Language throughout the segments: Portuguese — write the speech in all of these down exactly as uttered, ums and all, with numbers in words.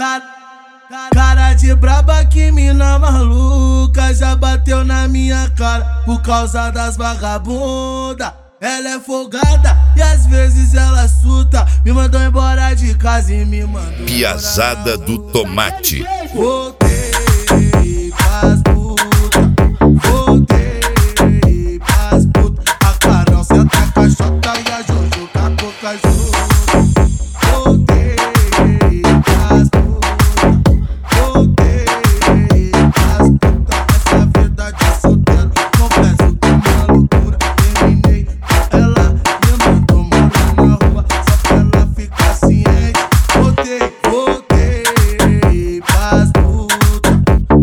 Cara, cara de braba, que mina maluca, já bateu na minha cara por causa das vagabunda. Ela é folgada e às vezes ela surta. Me mandou embora de casa e me mandou Piazada do Tomate. Voltei pras puta, voltei pras puta. A Carol senta a caixota e a Jojo com a boca junto. Voltei pras puta, voltei pras puta. Essa vida de solteiro, confesso que é uma loucura. Terminei com ela, me mandou morar na rua só pra ela ficar ciente. Voltei, voltei pras puta,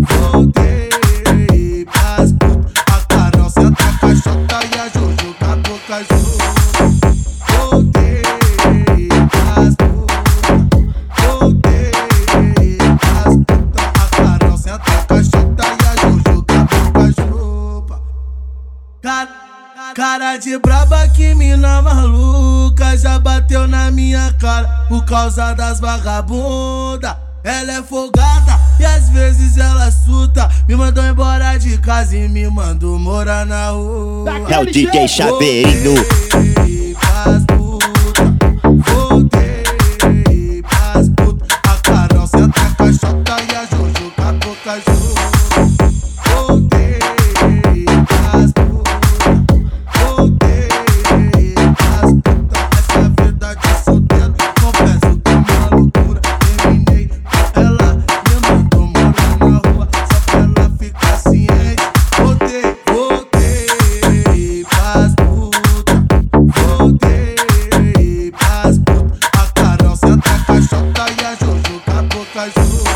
voltei pras puta. A Carol senta a caixota e a Jojo com a boca junto. Voltei pras puta, voltei pras puta. A Carol senta a caixota e a Jojo com a boca junto. Cara, cara de braba, que mina maluca, já bateu na minha cara por causa das vagabunda. Ela é folgada e às vezes ela surta. Me mandou embora de casa e me mandou morar na rua. É o D J Chaveirinho. Voltei pras puta, voltei pras puta. A Carol senta a caixota e a Jojo com a boca junto. Voltei pras puta, voltei pras puta. Essa vida de solteiro, confesso que é uma loucura. Terminei com ela, me mandou morar na rua só pra ela ficar ciente. Voltei, voltei pras puta, voltei pras puta. A Carol senta a caixota e a Jojo com a boca junto.